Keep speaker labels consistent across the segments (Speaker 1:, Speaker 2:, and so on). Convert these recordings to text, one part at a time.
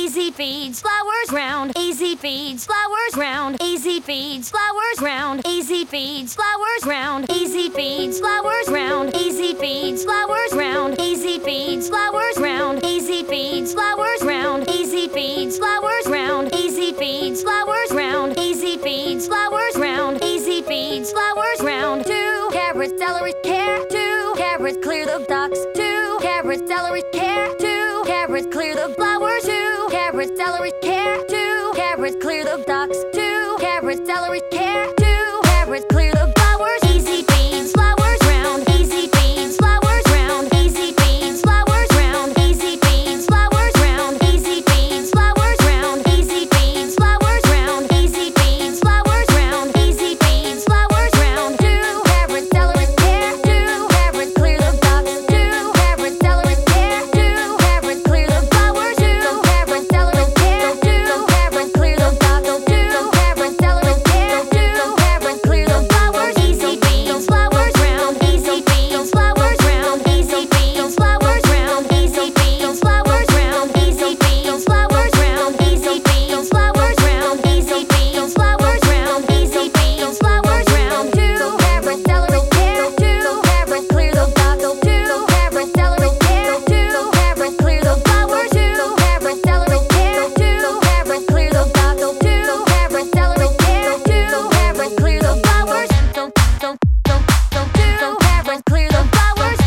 Speaker 1: Easy feeds flowers round. Easy feeds flowers round. Easy feeds flowers round. Easy feeds flowers round. Easy feeds flowers round. Easy feeds flowers round. Easy feeds flowers round. Easy feeds flowers round. Easy feeds flowers round. Easy feeds flowers round. Easy feeds flowers round. Easy feeds flowers round. 2 carrots, celery, care. 2 carrots, clear the ducks. 2 carrots, celery, care. 2 carrots, clear the flowers. 2 carrots, celery, care. 2 carrots, clear the ducks. 2 carrots, celery, care. 2 carrots, clear the flowers. Easy feeds flowers round. Easy feeds flowers round. Easy feeds flowers round. Easy feeds flowers round. Easy feeds flowers round. Easy feeds flowers round. Easy feeds flowers round. Easy feeds flowers round. 2 carrots, celery, care. 2 carrots, clear the ducks. 2 carrots, celery, care. 2 carrots, clear the flowers. 2 carrots, celery, care. 2 carrots, clear the ducks. 2 carrots, celery, care. 2 carrots, clear the flowers. Easy feeds flowers round. Easy feeds flowers round. Easy feeds flowers round. Easy feeds flowers round. Easy feeds flowers round. Easy feeds flowers round. Easy feeds flowers round. Easy feeds flowers round. 2 carrots, celery, care. 2 carrots, clear the ducks. 2 carrots, celery, care. 2 carrots, clear the flowers. 2 carrots, celery, care. 2 carrots, clear the ducks. 2 carrots, celery, care. 2 carrots, clear the flowers. 2 carrots, clear the flowers.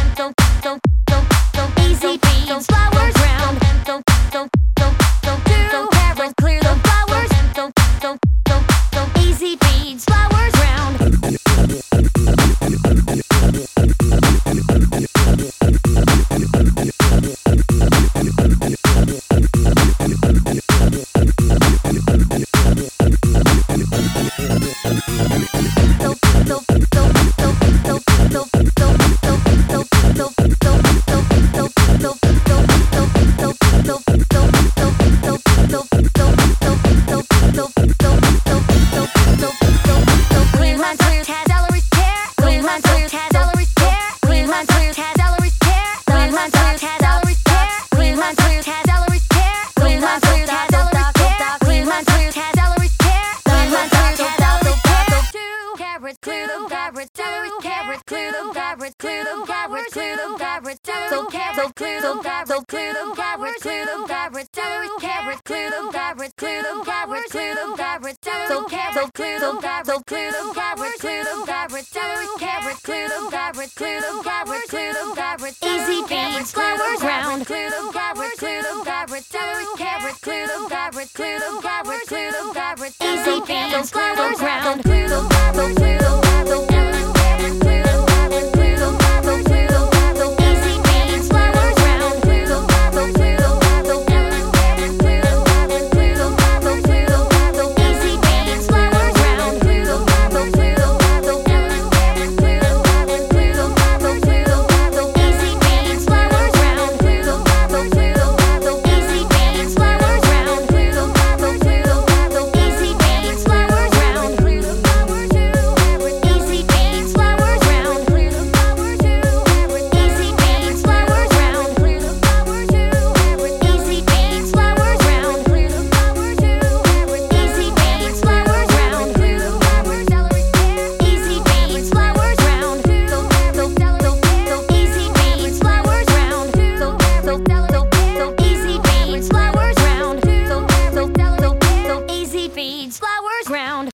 Speaker 1: Easy feeds flowers round. 2 carrots, clear the flowers. Easy feeds flowers round. Clear lines, clear celery, care. Clear lines, clear celery, care. Clear lines, clear celery, care. Clear lines, clear celery, care. Clear lines, clear celery, care. Clear lines, clear celery, care. Clear lines, clear celery, care. Clear lines, clear celery, care. 2 carrots, clear the carrots. 2 carrots, clear the carrots. Clear the carrots, clear the carrots. 2 carrots, clear the carrots. Clear the carrots, clear the carrots. 2 carrots, clear the carrots. Clear the carrots, clear the carrots. 2 carrots, clear the carrots. Clear the carrots, clear the carrots. 2 carrots, clear the carrots. Clear the carrots, clear the carrots. Easy feeds flowers round. Clear the carrots, clear the carrots. 2 carrots, clear the carrots. Clear the carrots, clear the carrots. Easy feeds flowers round. Clear the carrots, clear the carrots. Clear the carrots, clear the carrots. Clear the carrots, clear the carrots. Easy feeds flowers round. Clear the carrots, clear the carrots. Clear the carrots, clear the carrots. Clear the carrots, clear the carrots. Easy feeds flowers round. Clear the carrots, clear the carrots. Clear the carrots, clear the carrots. Clear the carrots, clear the carrots. Easy feeds flowers round. Clear the carrots, clear the carrots. Easy feeds flowers round. Clear the carrots, clear the carrots. Easy feeds flowers round. Clear the flowers, 2 carrots. Easy feeds flowers round. Clear the flowers, 2 carrots. Easy feeds flowers round. Clear the flowers, 2 carrots. Easy feeds flowers round. Clear the flowers, 2 carrots. Easy feeds flowers round. Clear the flowers, celery, care. Easy feeds flowers round. 2 carrots, celery, care. Easy feeds flowers round. 2 carrots, celery, care. Easy feeds flowers round. 2 carrots, celery, care. Easy feeds flowers round.